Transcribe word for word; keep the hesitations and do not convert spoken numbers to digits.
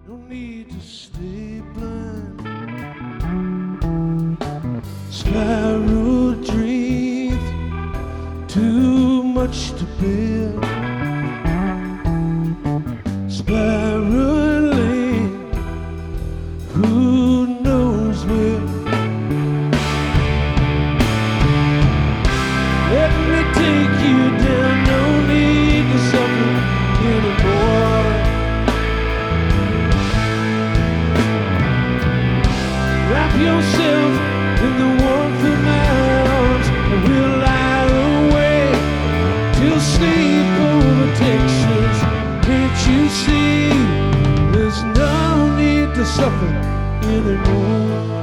No need to stay blind. Spiral dreams, too much to bear. Spiraling, who knows where? Let me take you down, no need to suffer anymore. Wrap yourself in the warmth of my arms, and we'll lie awake till sleep overtakes us. Can't you see? There's no need to suffer anymore.